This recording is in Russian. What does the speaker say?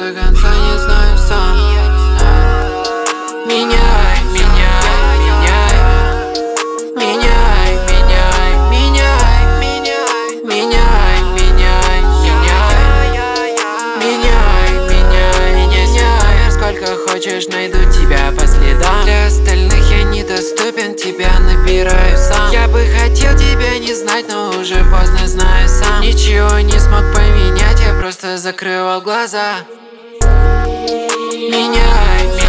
до конца не знаю сам. Меняй, меняй, меняй. Меняй, меняй, меняй. Меняй, меняй, меняй. Меняй, меняй, меняй. Сколько хочешь, найду тебя по следам. Для остальных я недоступен, тебя набираю сам. Я бы хотел тебя не знать, но уже поздно, знаю сам. Ничего не смог поменять, я просто закрывал глаза. Меняй, меняй.